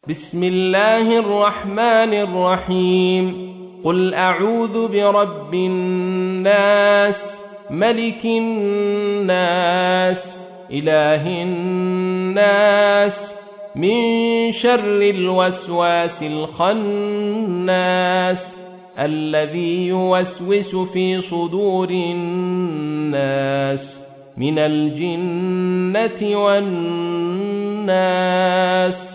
بسم الله الرحمن الرحيم قل أعوذ برب الناس ملك الناس إله الناس من شر الوسواس الخناس الذي يوسوس في صدور الناس من الجنة والناس